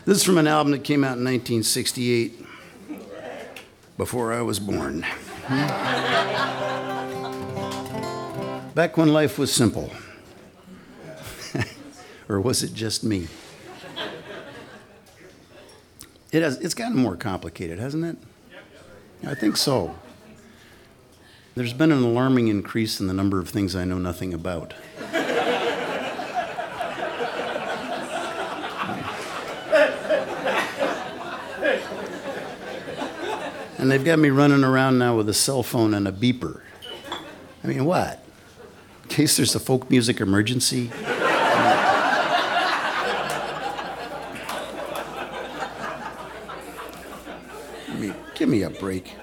This is from an album that came out in 1968, before I was born. Back when life was simple. Or was it just me? It's gotten more complicated, hasn't it? I think so. There's been an alarming increase in the number of things I know nothing about. And they've got me running around now with a cell phone and a beeper. I mean, what? In case there's a folk music emergency? I mean, give me a break.